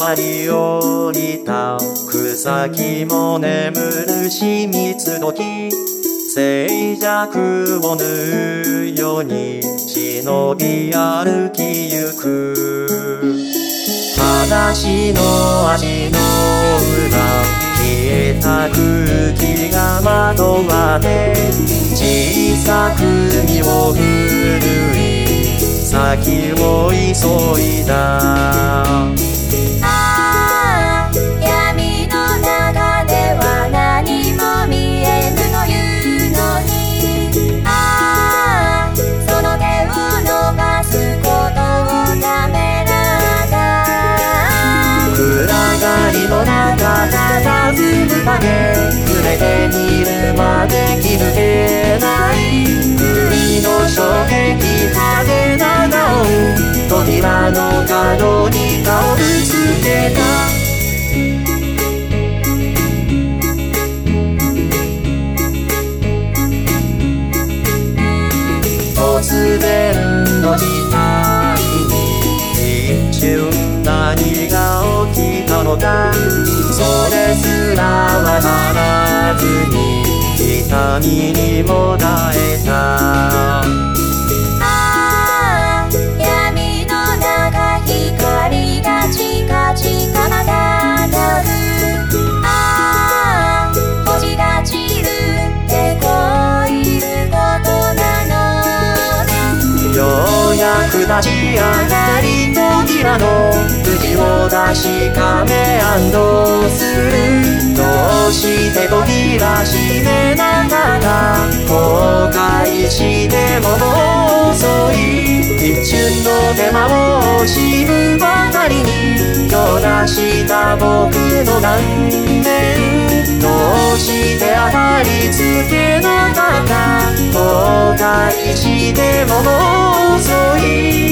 舞い降りた草木も眠るし蜜時静寂を縫うように忍び歩きゆく裸足の足の裏消えた空気が惑われ小さく身を振るい先を急いだ闇の中では何も見えぬというのにその手を伸ばすことをためらった暗がりの中たずむ影触れてみるまで気づけない海の衝撃派手な顔扉の角に顔ぶつけた突然の事態に一瞬何が起きたのかそれすらわからずに痛みにもだえた闇の中光がチカチカまたたる星が散るってこういうことなのねようやく立ち上がり扉の釘を出しカメするどうして扉閉めながら後悔しても遅い一瞬の手間を惜しむばかりに今日出した僕の顔面どうして当たりつけなかった後悔しても遅い